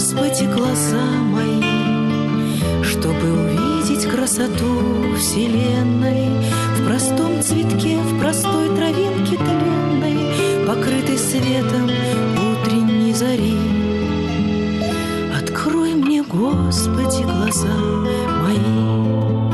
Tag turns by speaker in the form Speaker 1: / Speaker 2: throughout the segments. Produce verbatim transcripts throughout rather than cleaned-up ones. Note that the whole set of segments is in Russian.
Speaker 1: Господи, глаза мои, чтобы увидеть красоту вселенной в простом цветке, в простой травинке тленной, покрытой светом утренней зари. Открой мне, Господи, глаза мои.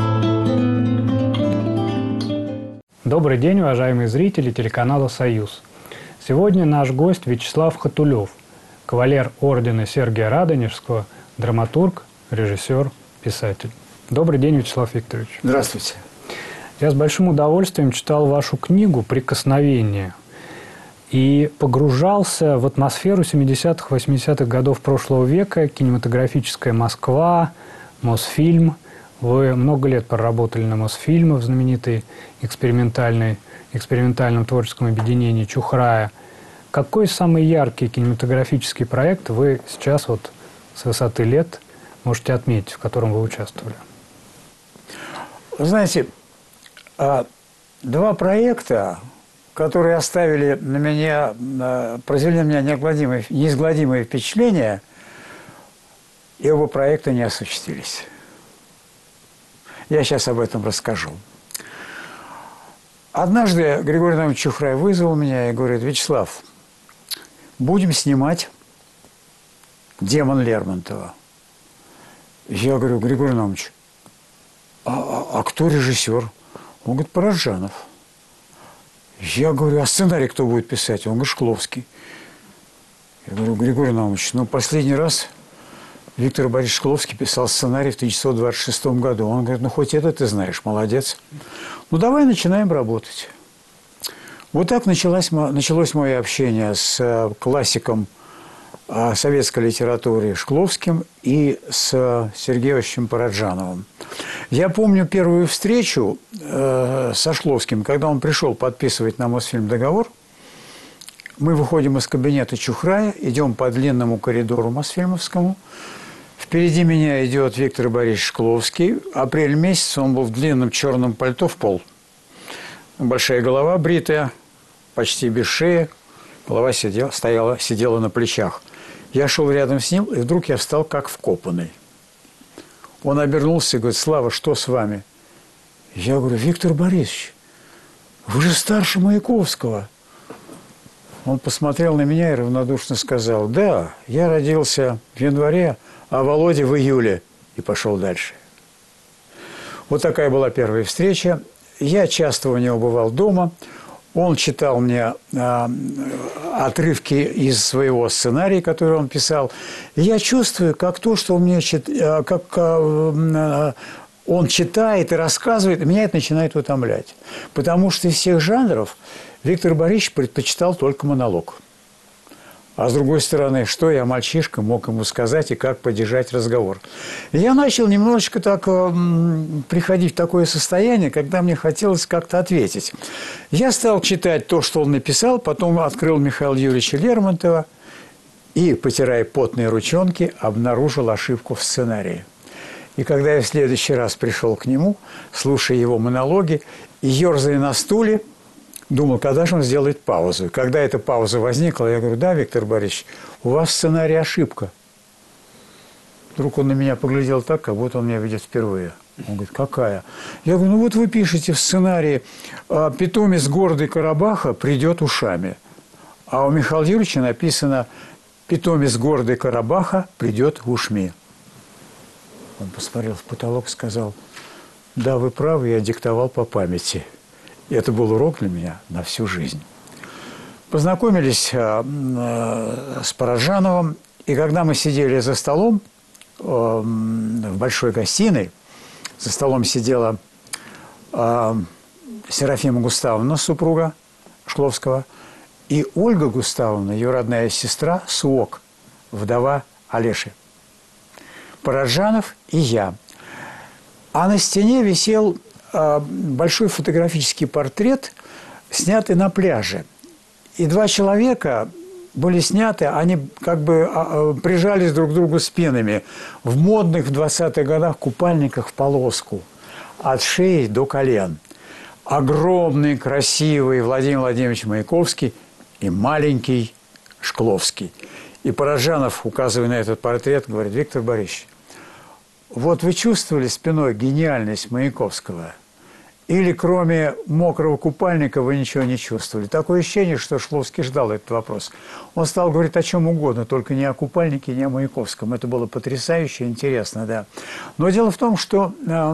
Speaker 2: Добрый день, уважаемые зрители телеканала «Союз». Сегодня наш гость Вячеслав Хатулев, кавалер ордена Сергия Радонежского, драматург, режиссер, писатель. Добрый день, Вячеслав Викторович.
Speaker 3: Здравствуйте.
Speaker 2: Я с большим удовольствием читал вашу книгу «Прикосновение» и погружался в атмосферу семидесятых, восьмидесятых годов прошлого века, кинематографическая Москва, Мосфильм. Вы много лет проработали на Мосфильме в знаменитой экспериментальной, экспериментальном творческом объединении «Чухрая». Какой самый яркий кинематографический проект вы сейчас вот с высоты лет можете отметить, в котором вы участвовали?
Speaker 3: Вы знаете, два проекта, которые оставили на меня, произвели на меня неизгладимое, неизгладимое впечатление, и оба проекта не осуществились. Я сейчас об этом расскажу. Однажды Григорий Иванович Чухрай вызвал меня и говорит: Вячеслав, будем снимать «Демон Лермонтова». Я говорю: Григорий Иванович, а, а, а кто режиссер? Он говорит: Параджанов. Я говорю: а сценарий кто будет писать? Он говорит: Шкловский. Я говорю: Григорий Иванович, ну последний раз Виктор Борисович Шкловский писал сценарий в тысяча девятьсот двадцать шестом году. Он говорит: ну хоть это ты знаешь, молодец. Ну давай начинаем работать. Вот так началось, началось мое общение с классиком советской литературы Шкловским и с Сергеем Параджановым. Я помню первую встречу э, со Шкловским, когда он пришел подписывать на Мосфильм договор. Мы выходим из кабинета Чухрая, идем по длинному коридору Мосфильмовскому. Впереди меня идет Виктор Борисович Шкловский. Апрель месяц, он был в длинном черном пальто в пол. Большая голова бритая, почти без шеи. Голова сидела, стояла, сидела на плечах. Я шел рядом с ним, и вдруг я встал как вкопанный. Он обернулся и говорит: Слава, что с вами? Я говорю: Виктор Борисович, вы же старше Маяковского. Он посмотрел на меня и равнодушно сказал: да, я родился в январе, а Володя в июле. И пошел дальше. Вот такая была первая встреча. Я часто у него бывал дома. Он читал мне э, отрывки из своего сценария, который он писал. И я чувствую, как то, что он мне чит... э, как, э, он читает и рассказывает, меня это начинает утомлять. Потому что из всех жанров Виктор Борисович предпочитал только монолог. А с другой стороны, что я, мальчишка, мог ему сказать и как поддержать разговор? И я начал немножечко так э, приходить в такое состояние, когда мне хотелось как-то ответить. Я стал читать то, что он написал, потом открыл Михаила Юрьевича Лермонтова и, потирая потные ручонки, обнаружил ошибку в сценарии. И когда я в следующий раз пришел к нему, слушая его монологи и ерзая на стуле, думал, когда же он сделает паузу. И когда эта пауза возникла, я говорю: да, Виктор Борисович, у вас в сценарии ошибка. Вдруг он на меня поглядел так, как будто он меня видит впервые. Он говорит: какая? Я говорю: ну вот вы пишете в сценарии: питомец гордый Карабаха придет ушами. А у Михаила Юрьевича написано: питомец гордый Карабаха придет ушми. Он посмотрел в потолок и сказал: да, вы правы, я диктовал по памяти. И это был урок для меня на всю жизнь. Познакомились э, э, с Параджановым, и когда мы сидели за столом э, в большой гостиной, за столом сидела э, Серафима Густавовна, супруга Шкловского, и Ольга Густавовна, ее родная сестра, Суок, вдова Олеши. Параджанов и я. А на стене висел большой фотографический портрет, снятый на пляже. И два человека были сняты, они как бы прижались друг к другу спинами в модных в двадцатых годах купальниках в полоску от шеи до колен. Огромный, красивый Владимир Владимирович Маяковский и маленький Шкловский. И Параджанов, указывая на этот портрет, говорит: Виктор Борисович, вот вы чувствовали спиной гениальность Маяковского? Или кроме мокрого купальника вы ничего не чувствовали? Такое ощущение, что Шкловский ждал этот вопрос. Он стал говорить о чем угодно, только не о купальнике, не о Маяковском. Это было потрясающе интересно, да. Но дело в том, что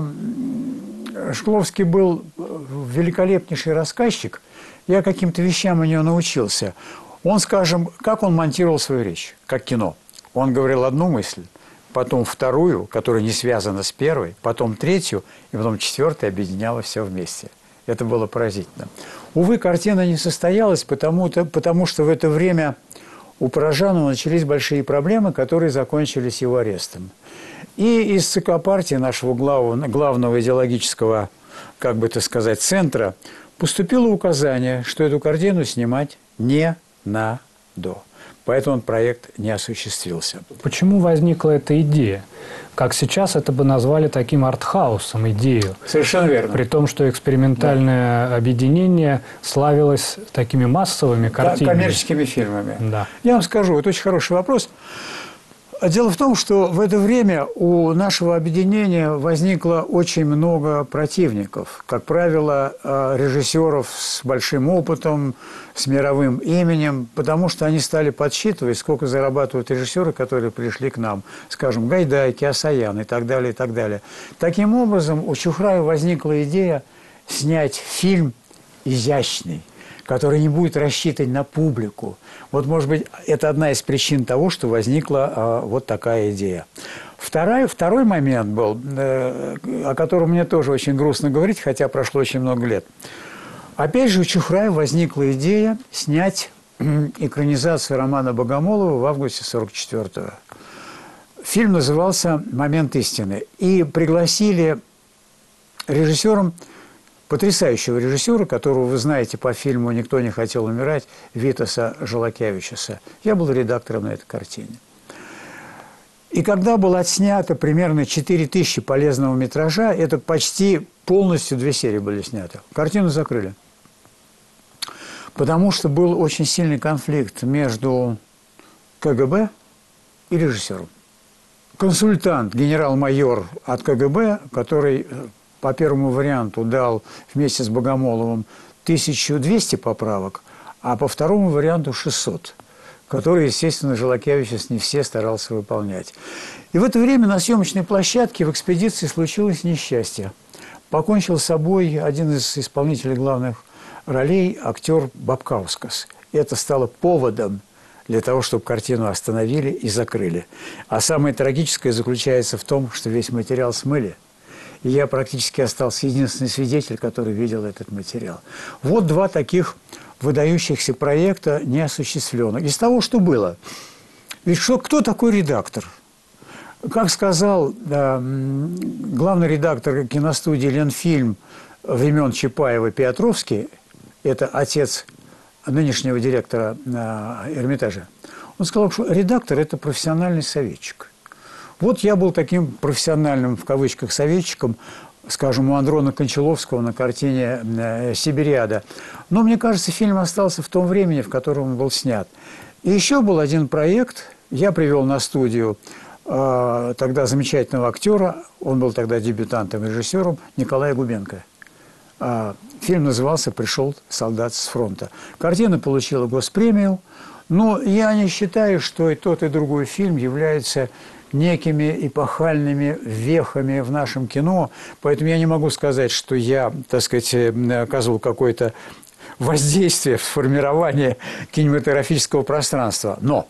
Speaker 3: э, Шкловский был великолепнейший рассказчик. Я каким-то вещам у него научился. Он, скажем, как он монтировал свою речь, как кино. Он говорил одну мысль, потом вторую, которая не связана с первой, потом третью, и потом четвертую, объединяла все вместе. Это было поразительно. Увы, картина не состоялась, потому, потому что в это время у Параджанова начались большие проблемы, которые закончились его арестом. И из ЦК партии, нашего главного, главного идеологического, как бы это сказать, центра, поступило указание, что эту картину снимать не надо. Поэтому проект не осуществился.
Speaker 2: Почему возникла эта идея? Как сейчас это бы назвали таким артхаусом, идею.
Speaker 3: Совершенно верно.
Speaker 2: При том, что экспериментальное да. объединение славилось такими массовыми картинами.
Speaker 3: Да, коммерческими фильмами.
Speaker 2: Да.
Speaker 3: Я вам скажу, это очень хороший вопрос. Дело в том, что в это время у нашего объединения возникло очень много противников. Как правило, режиссеров с большим опытом, с мировым именем, потому что они стали подсчитывать, сколько зарабатывают режиссеры, которые пришли к нам. Скажем, Гайдай, Киасаян и так далее, и так далее. Таким образом, у Чухрая возникла идея снять фильм изящный, который не будет рассчитан на публику. Вот, может быть, это одна из причин того, что возникла а, вот такая идея. Второй, второй момент был, э, о котором мне тоже очень грустно говорить, хотя прошло очень много лет. Опять же, у Чухрая возникла идея снять экранизацию романа Богомолова в августе сорок четвёртого. Фильм назывался «Момент истины». И пригласили режиссером потрясающего режиссера, которого вы знаете по фильму «Никто не хотел умирать», Витаса Жалакевичуса. Я был редактором на этой картине. И когда было отснято примерно четыре тысячи полезного метража, это почти полностью две серии были сняты. Картину закрыли. Потому что был очень сильный конфликт между КГБ и режиссером. Консультант, генерал-майор от КГБ, который по первому варианту дал вместе с Богомоловым тысячу двести поправок, а по второму варианту шестьсот, которые, естественно, Жалакевичус не все старался выполнять. И в это время на съемочной площадке в экспедиции случилось несчастье. Покончил с собой один из исполнителей главных ролей, актер Бабкаускас. И это стало поводом для того, чтобы картину остановили и закрыли. А самое трагическое заключается в том, что весь материал смыли. И я практически остался единственный свидетель, который видел этот материал. Вот два таких выдающихся проекта неосуществленных. Из того, что было. Ведь что, кто такой редактор? Как сказал да, главный редактор киностудии «Ленфильм» времен Чапаева Петровский, это отец нынешнего директора Эрмитажа, он сказал, что редактор – это профессиональный советчик. Вот я был таким профессиональным, в кавычках, советчиком, скажем, у Андрона Кончаловского на картине «Сибириада». Но, мне кажется, фильм остался в том времени, в котором он был снят. И еще был один проект. Я привел на студию э, тогда замечательного актера, он был тогда дебютантом, режиссером, Николая Губенко. Э, фильм назывался «Пришел солдат с фронта». Картина получила госпремию. Но я не считаю, что и тот, и другой фильм являются некими эпохальными вехами в нашем кино, поэтому я не могу сказать, что я, так сказать, оказывал какое-то воздействие в формировании кинематографического пространства. Но,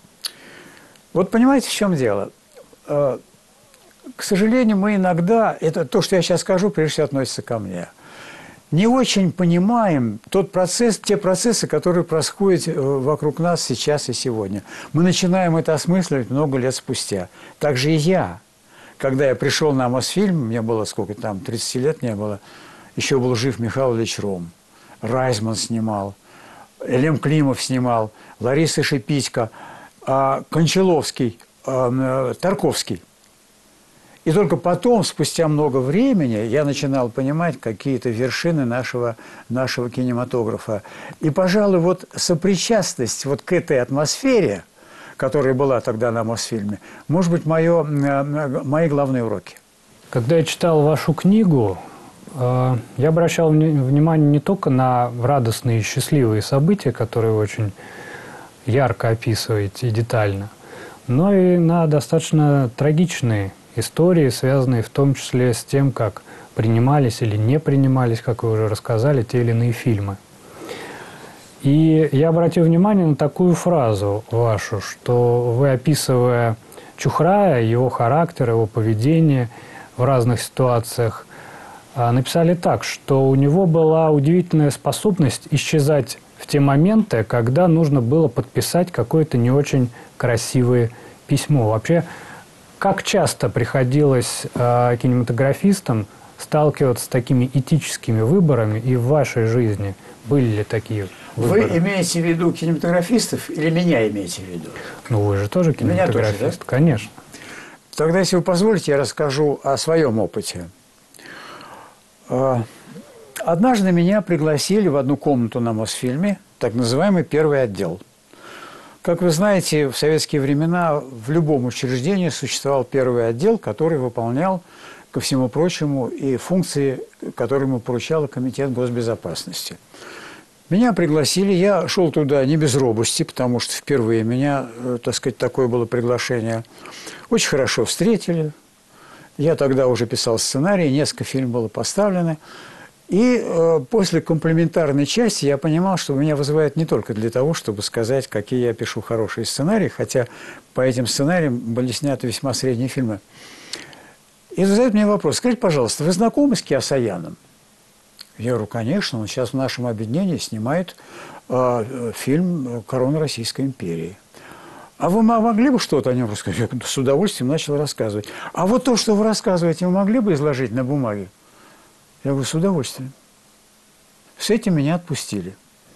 Speaker 3: вот понимаете, в чем дело? К сожалению, мы иногда, это то, что я сейчас скажу, прежде всего относится ко мне, не очень понимаем тот процесс, те процессы, которые происходят вокруг нас сейчас и сегодня. Мы начинаем это осмысливать много лет спустя. Так же и я. Когда я пришел на Мосфильм, мне было сколько там, тридцать лет не было, еще был жив Михаил Ильич Ром, Райзман снимал, Элем Климов снимал, Лариса Шипитько, Кончаловский, Тарковский. И только потом, спустя много времени, я начинал понимать какие-то вершины нашего, нашего кинематографа. И, пожалуй, вот сопричастность вот к этой атмосфере, которая была тогда на Мосфильме, может быть, мое, мои главные уроки.
Speaker 2: Когда я читал вашу книгу, я обращал внимание не только на радостные и счастливые события, которые вы очень ярко описываете и детально, но и на достаточно трагичные истории, связанные в том числе с тем, как принимались или не принимались, как вы уже рассказали, те или иные фильмы. И я обратил внимание на такую фразу вашу, что вы, описывая Чухрая, его характер, его поведение в разных ситуациях, написали так, что у него была удивительная способность исчезать в те моменты, когда нужно было подписать какое-то не очень красивое письмо. Вообще, как часто приходилось э, кинематографистам сталкиваться с такими этическими выборами и в вашей жизни? Были ли такие выборы?
Speaker 3: Вы имеете в виду кинематографистов или меня имеете в виду?
Speaker 2: Ну, вы же тоже кинематографист,
Speaker 3: тоже, да?
Speaker 2: Конечно.
Speaker 3: Тогда, если вы позволите, я расскажу о своем опыте. Однажды меня пригласили в одну комнату на Мосфильме, так называемый первый отдел. Как вы знаете, в советские времена в любом учреждении существовал первый отдел, который выполнял, ко всему прочему, и функции, которые ему поручал Комитет госбезопасности. Меня пригласили, я шел туда не без робости, потому что впервые меня, так сказать, такое было приглашение. Очень хорошо встретили. Я тогда уже писал сценарий, несколько фильмов было поставлено. И э, после комплиментарной части я понимал, что меня вызывают не только для того, чтобы сказать, какие я пишу хорошие сценарии, хотя по этим сценариям были сняты весьма средние фильмы. И задают мне вопрос: скажите, пожалуйста, вы знакомы с Киасаяном? Я говорю, конечно, он сейчас в нашем объединении снимает э, фильм «Корона Российской империи». А вы могли бы что-то о нем рассказать? Я с удовольствием начал рассказывать. А вот то, что вы рассказываете, вы могли бы изложить на бумаге? Я говорю, с удовольствием. С этим меня отпустили.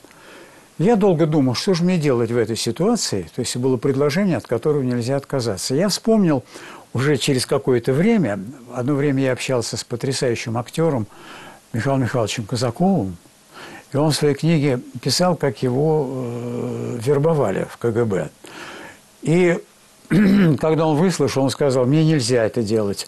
Speaker 3: Я долго думал, что же мне делать в этой ситуации. То есть было предложение, от которого нельзя отказаться. Я вспомнил уже через какое-то время, одно время я общался с потрясающим актером Михаилом Михайловичем Казаковым, и он в своей книге писал, как его э, вербовали в ка гэ бэ. И когда он выслушал, он сказал, мне нельзя это делать.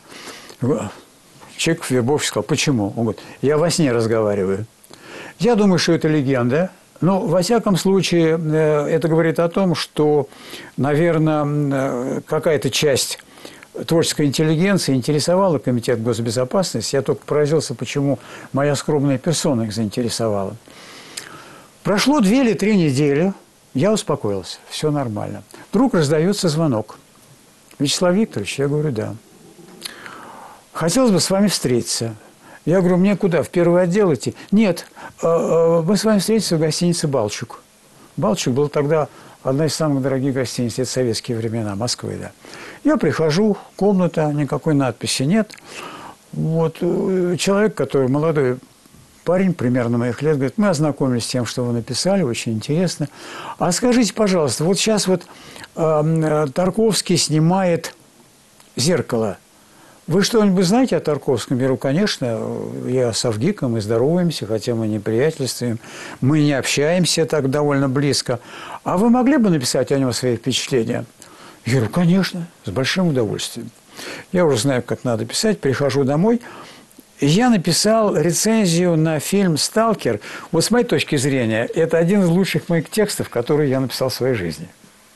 Speaker 3: Человек вербовщик сказал, почему? Он говорит, я во сне разговариваю. Я думаю, что это легенда. Но, во всяком случае, это говорит о том, что, наверное, какая-то часть творческой интеллигенции интересовала Комитет госбезопасности. Я только поразился, почему моя скромная персона их заинтересовала. Прошло две или три недели, я успокоился, все нормально. Вдруг раздается звонок. Вячеслав Викторович, я говорю, да. Хотелось бы с вами встретиться. Я говорю, мне куда, в первый отдел идти? Нет, мы с вами встретимся в гостинице «Балчук». «Балчук» был тогда одна из самых дорогих гостиниц, это советские времена, Москвы, да. Я прихожу, комната, никакой надписи нет. Вот, человек, который молодой парень, примерно моих лет, говорит, мы ознакомились с тем, что вы написали, очень интересно. А скажите, пожалуйста, вот сейчас вот э, Тарковский снимает «Зеркало». Вы что-нибудь знаете о Тарковском? Я говорю, конечно, я с Авгиком, мы здороваемся, хотя мы не приятельствуем, мы не общаемся так довольно близко. А вы могли бы написать о нем свои впечатления? Я говорю, конечно, с большим удовольствием. Я уже знаю, как надо писать, прихожу домой. Я написал рецензию на фильм «Сталкер». Вот с моей точки зрения, это один из лучших моих текстов, которые я написал в своей жизни.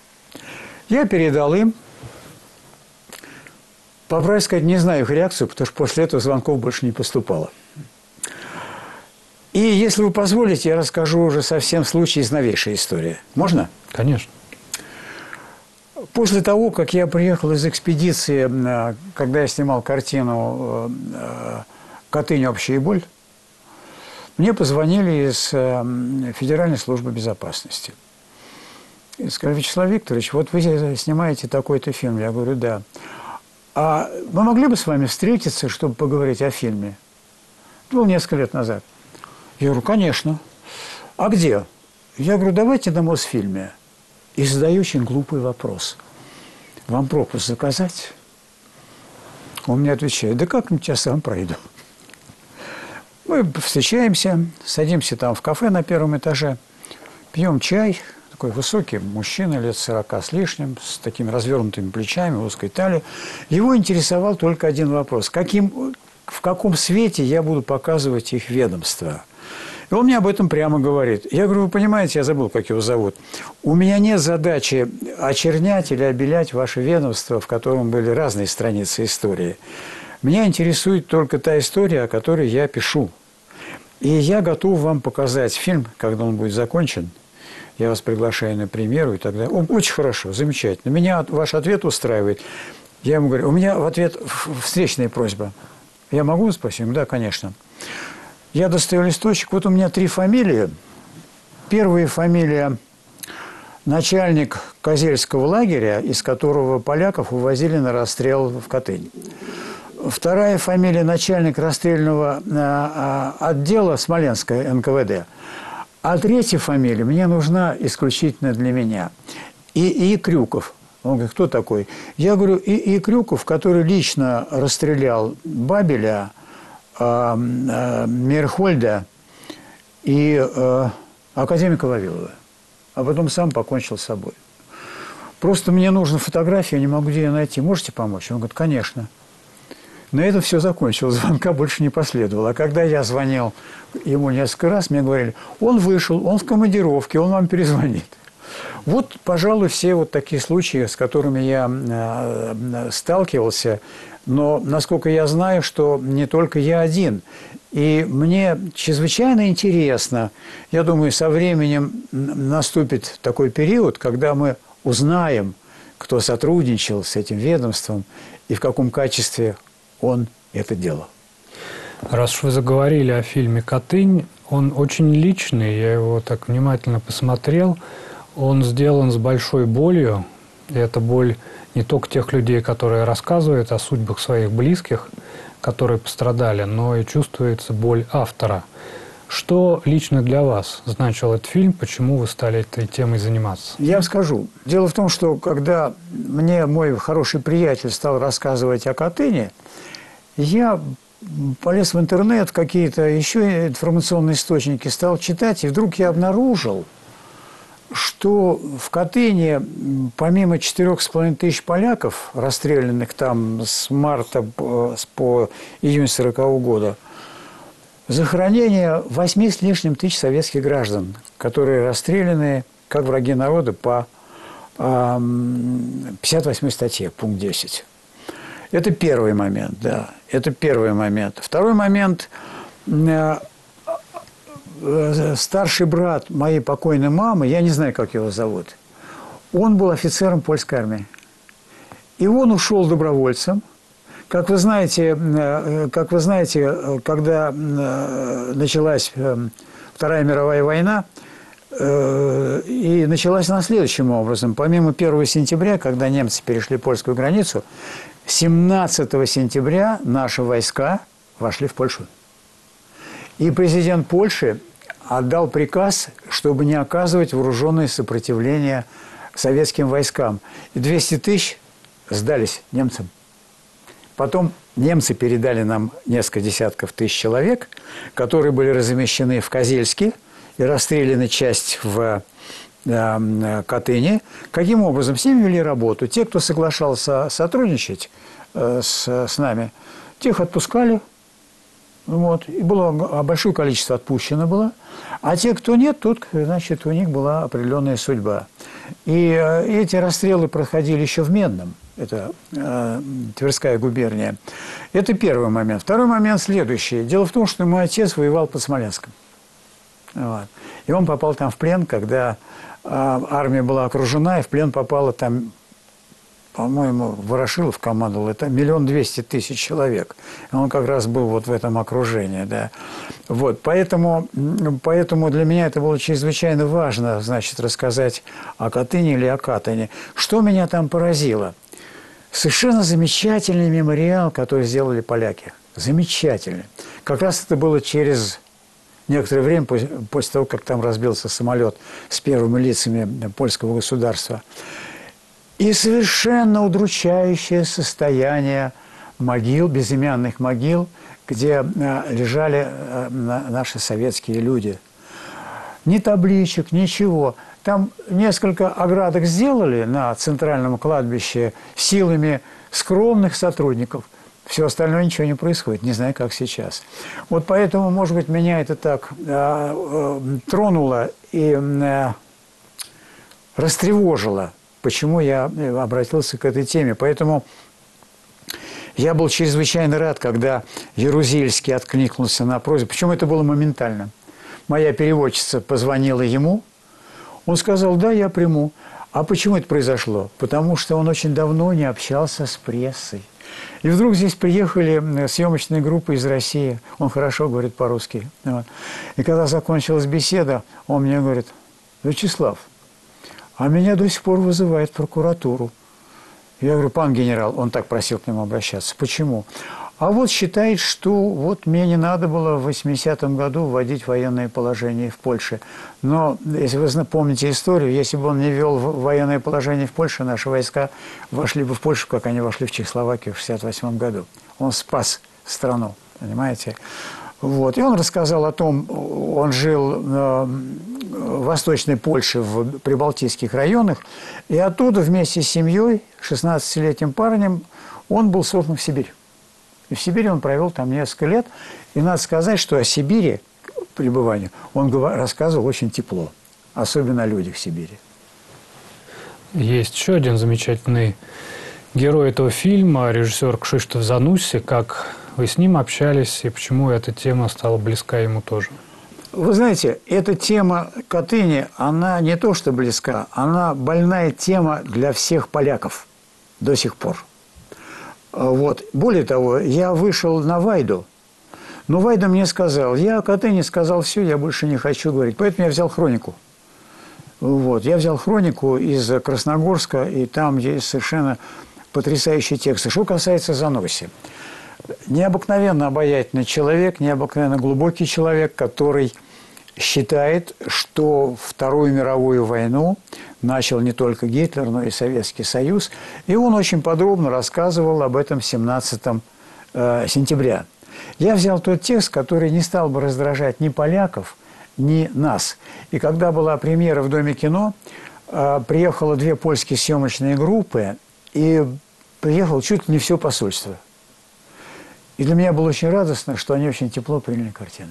Speaker 3: Я передал им. По правде сказать, не знаю их реакцию, потому что после этого звонков больше не поступало. И если вы позволите, я расскажу уже совсем случай из новейшей истории. Можно?
Speaker 2: Конечно.
Speaker 3: После того, как я приехал из экспедиции, когда я снимал картину «Катынь. Общая боль», мне позвонили из Федеральной службы безопасности. И сказали, Вячеслав Викторович, вот вы снимаете такой-то фильм. Я говорю, да. А мы могли бы с вами встретиться, чтобы поговорить о фильме? Это было несколько лет назад. Я говорю, конечно. А где? Я говорю, давайте на Мосфильме. И задаю очень глупый вопрос. Вам пропуск заказать? Он мне отвечает, да как-нибудь я сам пройду. Мы встречаемся, садимся там в кафе на первом этаже, пьем чай, такой высокий мужчина, лет сорока с лишним, с такими развернутыми плечами, узкой талией. Его интересовал только один вопрос. Каким, в каком свете я буду показывать их ведомство? И он мне об этом прямо говорит. Я говорю, вы понимаете, я забыл, как его зовут. У меня нет задачи очернять или обелять ваше ведомство, в котором были разные страницы истории. Меня интересует только та история, о которой я пишу. И я готов вам показать фильм, когда он будет закончен. Я вас приглашаю на премьеру и так далее. Очень хорошо, замечательно. Меня ваш ответ устраивает. Я ему говорю, у меня в ответ встречная просьба. Я могу спросить? Да, конечно. Я достаю листочек. Вот у меня три фамилии. Первая фамилия – начальник Козельского лагеря, из которого поляков увозили на расстрел в Катынь. Вторая фамилия – начальник расстрельного отдела Смоленского эн ка вэ дэ. А третья фамилия мне нужна исключительно для меня. И, и Крюков. Он говорит, кто такой? Я говорю, и, и Крюков, который лично расстрелял Бабеля, э, э, Мейерхольда и э, академика Вавилова. А потом сам покончил с собой. Просто мне нужна фотография, я не могу где ее найти. Можете помочь? Он говорит, конечно. На этом все закончилось, звонка больше не последовало. А когда я звонил ему несколько раз, мне говорили, он вышел, он в командировке, он вам перезвонит. Вот, пожалуй, все вот такие случаи, с которыми я э, сталкивался. Но, насколько я знаю, что не только я один. И мне чрезвычайно интересно, я думаю, со временем наступит такой период, когда мы узнаем, кто сотрудничал с этим ведомством и в каком качестве он это делал.
Speaker 2: Раз уж вы заговорили о фильме «Катынь», он очень личный, я его так внимательно посмотрел. Он сделан с большой болью, и это боль не только тех людей, которые рассказывают о судьбах своих близких, которые пострадали, но и чувствуется боль автора. Что лично для вас значил этот фильм, почему вы стали этой темой заниматься?
Speaker 3: Я вам скажу. Дело в том, что когда мне мой хороший приятель стал рассказывать о Катыни, я полез в интернет, какие-то еще информационные источники стал читать, и вдруг я обнаружил, что в Катыни, помимо четырех с половиной тысяч поляков, расстрелянных там с марта по июнь сорокового года, захоронение восьми с лишним тысяч советских граждан, которые расстреляны как враги народа по пятьдесят восьмой статье, пункт десять. Это первый момент, да. Это первый момент. Второй момент. Старший брат моей покойной мамы, я не знаю, как его зовут, он был офицером польской армии. И он ушел добровольцем. Как вы знаете, как вы знаете, когда началась Вторая мировая война, и началась она следующим образом. Помимо первого сентября, когда немцы перешли польскую границу, семнадцатого сентября наши войска вошли в Польшу. И президент Польши отдал приказ, чтобы не оказывать вооруженное сопротивление советским войскам. И двести тысяч сдались немцам. Потом немцы передали нам несколько десятков тысяч человек, которые были размещены в Козельске и расстреляны часть в э, Катыни. Каким образом? С ними вели работу. Те, кто соглашался сотрудничать э, с, с нами, тех отпускали. Вот. И было большое количество отпущено было. А те, кто нет, тут, значит, у них была определенная судьба. И э, эти расстрелы проходили еще в Медном. Это э, Тверская губерния. Это первый момент. Второй момент следующий. Дело в том, что мой отец воевал под Смоленском. Вот. И он попал там в плен, когда э, армия была окружена, и в плен попало там, по-моему, Ворошилов командовал, это миллион двести тысяч человек. И он как раз был вот в этом окружении. Да. Вот. Поэтому, поэтому для меня это было чрезвычайно важно, значит, рассказать о Катыни или о Катыни. Что меня там поразило? Совершенно замечательный мемориал, который сделали поляки. Замечательный. Как раз это было через некоторое время, после того, как там разбился самолет с первыми лицами польского государства. И совершенно удручающее состояние могил, безымянных могил, где лежали наши советские люди. Ни табличек, ничего. там несколько оградок сделали на центральном кладбище силами скромных сотрудников. Все остальное ничего не происходит, не знаю, как сейчас. Вот поэтому, может быть, меня это так э, э, тронуло и э, растревожило, почему я обратился к этой теме. Поэтому я был чрезвычайно рад, когда Ярузельский откликнулся на просьбу. Причем это было моментально. Моя переводчица позвонила ему, он сказал: да, я приму. А почему это произошло? Потому что он очень давно не общался с прессой. И вдруг здесь приехали съемочные группы из России. Он хорошо говорит по-русски. Вот. И когда закончилась беседа, он мне говорит: Вячеслав, а меня до сих пор вызывает в прокуратуру. Я говорю: пан генерал, он так просил к нему обращаться. Почему? А вот считает, что вот мне не надо было в восьмидесятом году вводить военное положение в Польше. Но, если вы помните историю, если бы он не ввел военное положение в Польше, наши войска вошли бы в Польшу, как они вошли в Чехословакию в шестьдесят восьмом году. Он спас страну, понимаете? Вот. И он рассказал о том, он жил в Восточной Польше, в прибалтийских районах, и оттуда вместе с семьей, шестнадцатилетним парнем, он был сослан в Сибирь. И в Сибири он провел там несколько лет. И надо сказать, что о Сибири, пребывании, он рассказывал очень тепло. Особенно о людях в Сибири.
Speaker 2: Есть еще один замечательный герой этого фильма, режиссер Кшиштоф Занусси. Как вы с ним общались и почему эта тема стала близка ему тоже?
Speaker 3: Вы знаете, эта тема Катыни, она не то что близка, она больная тема для всех поляков до сих пор. Вот. Более того, я вышел на Вайду, но Вайда мне сказал: я о Катыни сказал все, я больше не хочу говорить. Поэтому я взял хронику. Вот. Я взял хронику из Красногорска, и там есть совершенно потрясающие тексты. Что касается Занусси. Необыкновенно обаятельный человек, необыкновенно глубокий человек, который считает, что Вторую мировую войну начал не только Гитлер, но и Советский Союз. И он очень подробно рассказывал об этом семнадцатого сентября. Я взял тот текст, который не стал бы раздражать ни поляков, ни нас. И когда была премьера в Доме кино, приехало две польские съемочные группы, и приехало чуть ли не все посольство. И для меня было очень радостно, что они очень тепло приняли картину.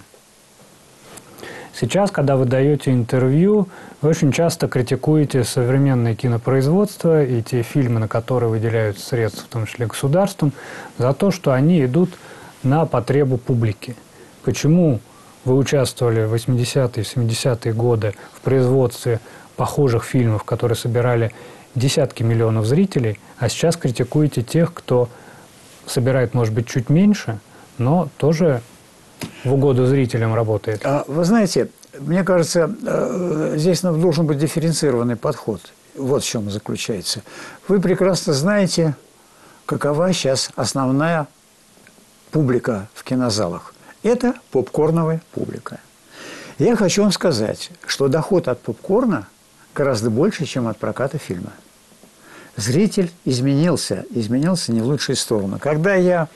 Speaker 2: Сейчас, когда вы даете интервью, вы очень часто критикуете современное кинопроизводство и те фильмы, на которые выделяются средства, в том числе государством, за то, что они идут на потребу публики. Почему вы участвовали в восьмидесятые, семидесятые годы в производстве похожих фильмов, которые собирали десятки миллионов зрителей, а сейчас критикуете тех, кто собирает, может быть, чуть меньше, но тоже в угоду зрителям работает?
Speaker 3: Вы знаете, мне кажется, здесь должен быть дифференцированный подход. Вот в чем заключается. Вы прекрасно знаете, какова сейчас основная публика в кинозалах. Это попкорновая публика. Я хочу вам сказать, что доход от попкорна гораздо больше, чем от проката фильма. Зритель изменился, изменился не в лучшую сторону. Когда я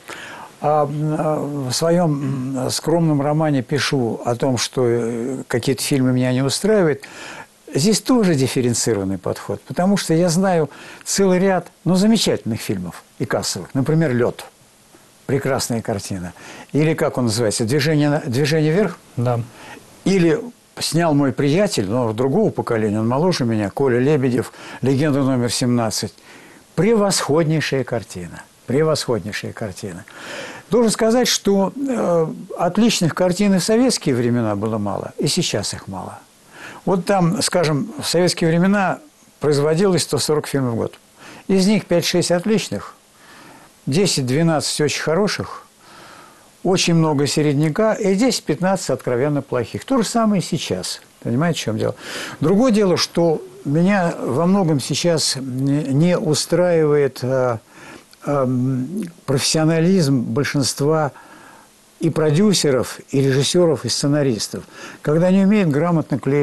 Speaker 3: в своем скромном романе пишу о том, что какие-то фильмы меня не устраивают, здесь тоже дифференцированный подход, потому что я знаю целый ряд, ну, замечательных фильмов и кассовых. Например, «Лед». Прекрасная картина. Или, как он называется, «Движение, движение вверх».
Speaker 2: Да.
Speaker 3: Или снял мой приятель, но другого поколения, он моложе меня, Коля Лебедев, «Легенда номер семнадцать». Превосходнейшая картина. Превосходнейшая картина. Должен сказать, что э, отличных картин и в советские времена было мало, и сейчас их мало. Вот там, скажем, в советские времена производилось сто сорок фильмов в год. Из них пять-шесть отличных, десять-двенадцать очень хороших, очень много середняка и десять-пятнадцать откровенно плохих. То же самое и сейчас. Понимаете, в чем дело? Другое дело, что меня во многом сейчас не устраивает э, э, профессионализм большинства и продюсеров, и режиссеров, и сценаристов, когда они умеют грамотно клеить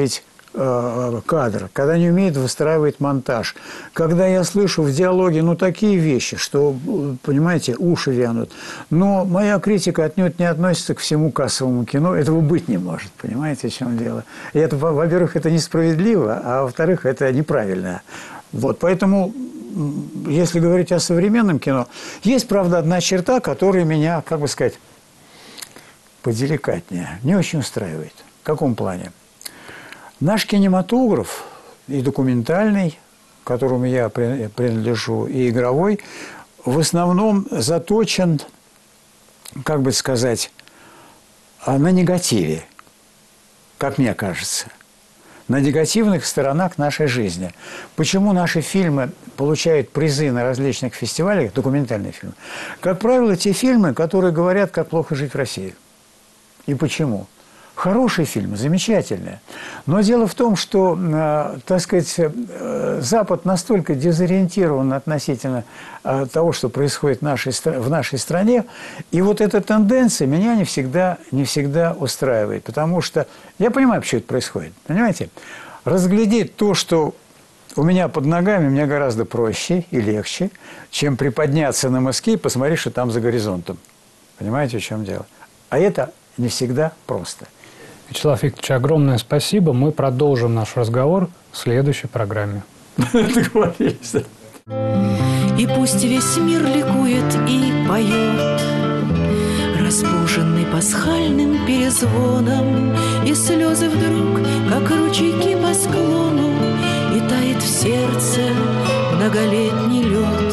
Speaker 3: э, кадр, когда не умеет выстраивать монтаж, когда я слышу в диалоге, ну, такие вещи, что, понимаете, уши вянут. Но моя критика отнюдь не относится к всему кассовому кино. Этого быть не может, понимаете, в чем дело. И это, во-первых, это несправедливо, а во-вторых, это неправильно. Вот, поэтому, если говорить о современном кино, есть, правда, одна черта, которая меня, как бы сказать, поделикатнее, не очень устраивает. В каком плане? Наш кинематограф, и документальный, к которому я принадлежу, и игровой, в основном заточен, как бы сказать, на негативе, как мне кажется. На негативных сторонах нашей жизни. Почему наши фильмы получают призы на различных фестивалях, документальные фильмы? Как правило, те фильмы, которые говорят, как плохо жить в России. И почему? Хорошие фильмы, замечательные. Но дело в том, что, э, так сказать, э, Запад настолько дезориентирован относительно э, того, что происходит в нашей, в нашей стране, и вот эта тенденция меня не всегда, не всегда устраивает. Потому что я понимаю, почему это происходит. Понимаете? Разглядеть то, что у меня под ногами, мне гораздо проще и легче, чем приподняться на мыски и посмотреть, что там за горизонтом. Понимаете, в чем дело? А это не всегда просто.
Speaker 2: Вячеслав Викторович, огромное спасибо. Мы продолжим наш разговор в следующей программе.
Speaker 3: Договорились.
Speaker 1: И пусть весь мир ликует и поет, разбуженный пасхальным перезвоном, и слезы вдруг, как ручейки по склону, и тает в сердце многолетний лед.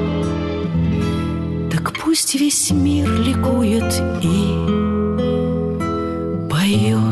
Speaker 1: Так пусть весь мир ликует и поет.